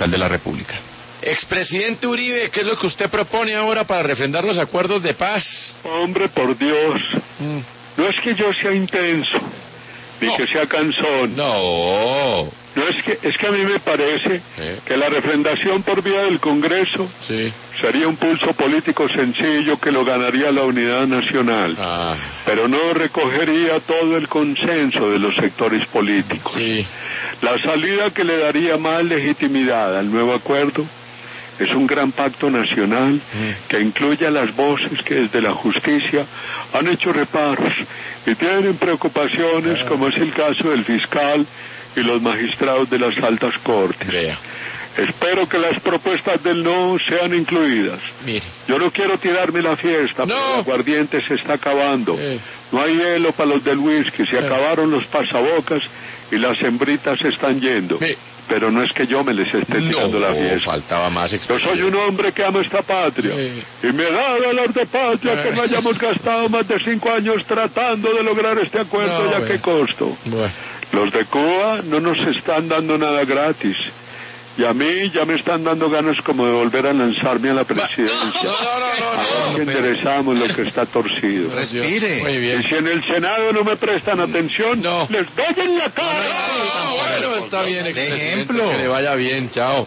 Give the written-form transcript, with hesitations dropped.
capital de la República. Expresidente Uribe, ¿qué es lo que usted propone ahora para refrendar los acuerdos de paz? Hombre, por Dios, no es que yo sea intenso, ni que sea cansón. No. No, es que a mí me parece que la refrendación por vía del Congreso sería un pulso político sencillo que lo ganaría la unidad nacional, pero no recogería todo el consenso de los sectores políticos. La salida que le daría más legitimidad al nuevo acuerdo es un gran pacto nacional que incluya las voces que desde la justicia han hecho reparos y tienen preocupaciones, como es el caso del fiscal y los magistrados de las altas cortes. Espero que las propuestas del no sean incluidas. Yo no quiero tirarme la fiesta, pero el aguardiente se está acabando. No hay hielo para los del whisky, se acabaron los pasabocas y las hembritas se están yendo. Pero no es que yo me les esté tirando la fiesta. Faltaba más. Yo soy un hombre que ama esta patria y me da dolor de patria que no hayamos gastado más de 5 años tratando de lograr este acuerdo, ya que costo. Los de Cuba no nos están dando nada gratis. Y a mí ya me están dando ganas como de volver a lanzarme a la presidencia. A ver que enderezamos lo que está torcido. Respire. Muy bien. Y si en el Senado no me prestan atención, les doy en la cara. Bueno, está bien, expresidente. ejemplo. Que le vaya bien, chao.